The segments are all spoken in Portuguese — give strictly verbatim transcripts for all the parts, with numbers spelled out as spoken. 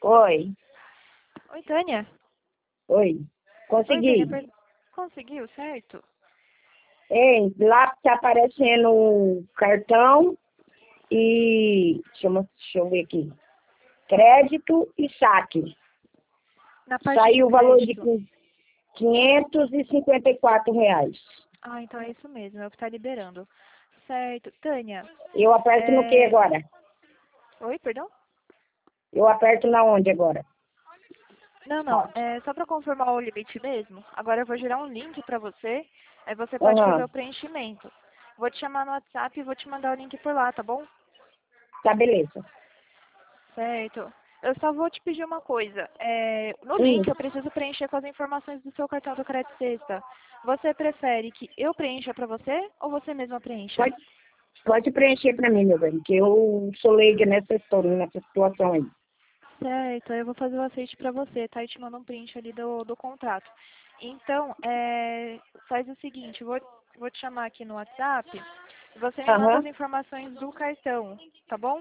Oi, Oi, Tânia. oi. Oi, Tânia. Consegui. per- Conseguiu, certo? Ei, lá tá aparecendo o cartão e... Deixa eu, deixa eu ver aqui. Crédito e saque. Na parte de Saiu o valor de crédito. quinhentos e cinquenta e quatro reais. Ah, então é isso mesmo, é o que tá liberando. Certo. Tânia, Eu aperto no que é... agora? Oi, perdão? Eu aperto na onde agora? Não, não, é só para confirmar o limite mesmo. Agora eu vou gerar um link para você, aí você pode fazer Aham, o preenchimento. Vou te chamar no WhatsApp e vou te mandar o link por lá, tá bom? tá, beleza. Certo. Eu só vou te pedir uma coisa. É, no Hum, link eu preciso preencher com as informações do seu cartão do Crédito Sexta. Você prefere que eu preencha para você ou você mesma preencha? pode, pode preencher pra mim, meu bem, que eu sou leiga nessa história, nessa situação aí. Certo, aí eu vou fazer o aceite para você, tá? E te mando um print ali do, do contrato. Então, é, faz o seguinte, eu vou, vou te chamar aqui no WhatsApp e você me manda Aham. as informações do cartão, tá bom?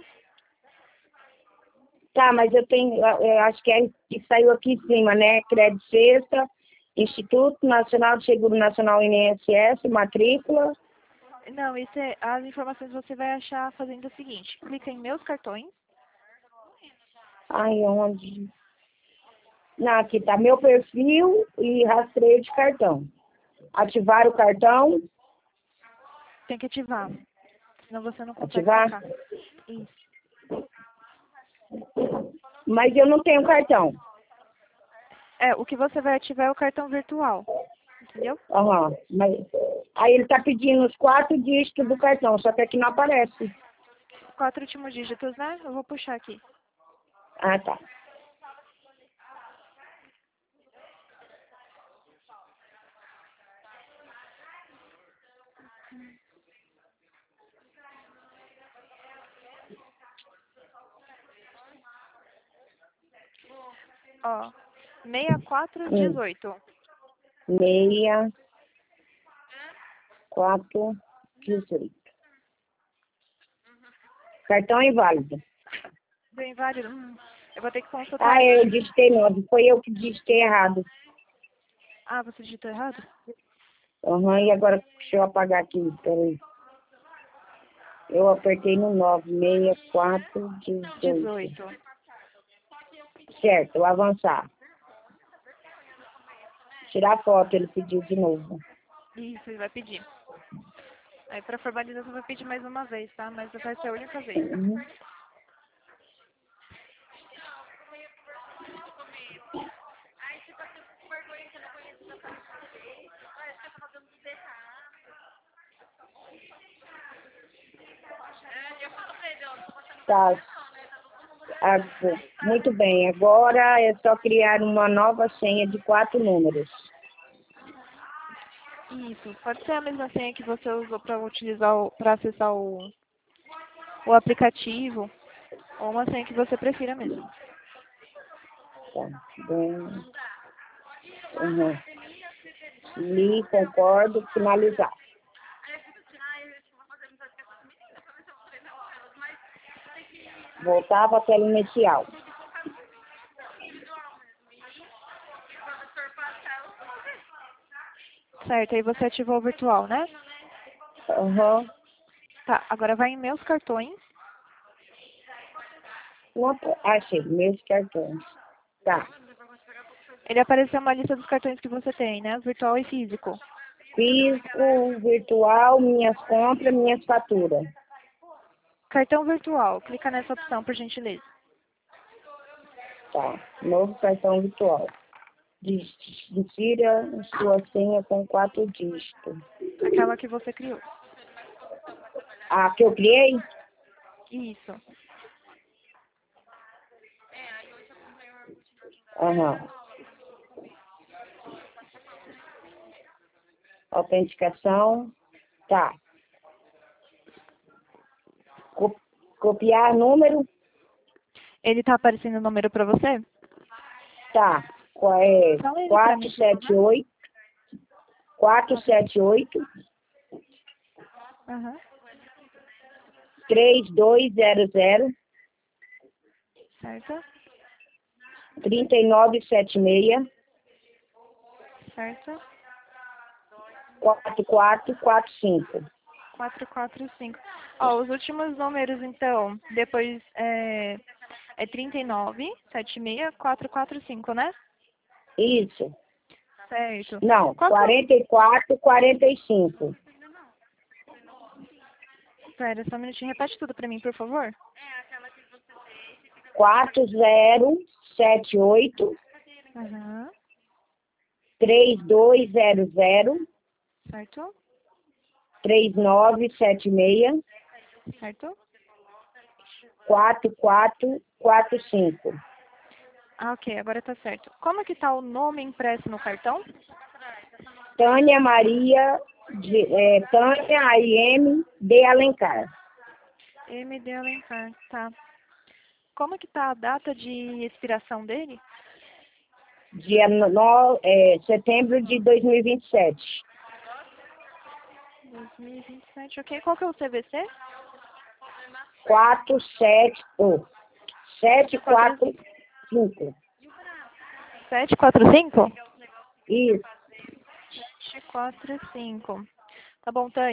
Tá, mas eu tenho, eu acho que é que saiu aqui em cima, né? Crédito Sexta, Instituto Nacional de Seguro Nacional I N S S, matrícula. Não, isso é, as informações você vai achar fazendo o seguinte, clica em meus cartões. Ai, onde? Não, aqui tá meu perfil e rastreio de cartão. Ativar o cartão, Tem que ativar, senão você não consegue ativar, sacar. Isso. mas eu não tenho cartão. É, o que você vai ativar é o cartão virtual, entendeu? Aham, mas aí ele tá pedindo os quatro dígitos do cartão, só que aqui não aparece. Os quatro últimos dígitos, né? Eu vou puxar aqui. Ah, tá. Ó, seis quatro Hum, dezoito. meia, quatro, dezoito. Cartão inválido. Deu inválido? Hum, eu vou ter que consultar Ah, eu aqui. digitei nove. Foi eu que digitei errado. Ah, você digitou errado? Aham, e agora deixa eu apagar aqui. Peraí. Eu apertei no nove, seis, quatro, dezoito. dezoito. Certo, avançar. Tirar foto, ele pediu de novo. Isso, ele vai pedir. Aí pra formalização vai pedir mais uma vez, tá? Mas vai ser a única vez. Uhum. Tá. Ah, muito bem. Agora é só criar uma nova senha de quatro números. Isso, pode ser a mesma senha que você usou para utilizar o, para acessar o, o aplicativo, ou uma senha que você prefira mesmo. Tá. Bem, uhum. Li, concordo, finalizar. Voltar para a tela inicial. Certo, aí você ativou o virtual, né? Aham. Tá, agora vai em meus cartões. Não, achei, meus cartões. Tá. Ele apareceu uma lista dos cartões que você tem, né? Virtual e físico. Físico, virtual, minhas compras, minhas faturas. Cartão virtual, clica nessa opção, por gentileza. Tá. Novo cartão virtual. Insira sua senha com quatro dígitos. Aquela que você criou. Ah, que eu criei? Isso. Aham. Autenticação. Tá. Co- Copiar número. Ele tá aparecendo o número pra você? Tá. Qual é? Fala ele pra quatro mim. sete oito. quatro sete oito. Aham. três dois zero zero. Certo? trinta e nove setenta e seis, Certo? quarenta e quatro quarenta e cinco. quatro quatro cinco. Ó, os últimos números, então, depois é, é trinta e nove setenta e seis, quatrocentos e quarenta e cinco, né? Isso. Certo. Não, Qual que é o... quarenta e quatro quarenta e cinco. Pera, só um minutinho. Repete tudo pra mim, por favor. quatro zero sete oito, Aham. três dois zero zero, Certo? três nove sete seis, Certo? quatro quatro quatro cinco. Ah, ok. Agora tá certo. Como que tá o nome impresso no cartão? Tânia Maria, de, é, Tânia A M de Alencar. M D Alencar. Tá. Como que tá a data de expiração dele? Dia no, é, setembro de dois mil e vinte e sete. dois mil e vinte e sete, ok. Qual que é o C V C? quatro sete, oh, sete quatro cinco. sete quatro cinco? Isso. sete quatro cinco. Tá bom, Tânia.